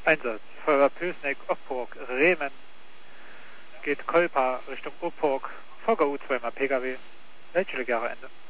Einsatz. Feuerwehr Pösneck, Oppurg, Remen. Geht Kolpa Richtung Oppurg. Volker U2 mal PKW. Welche Ende.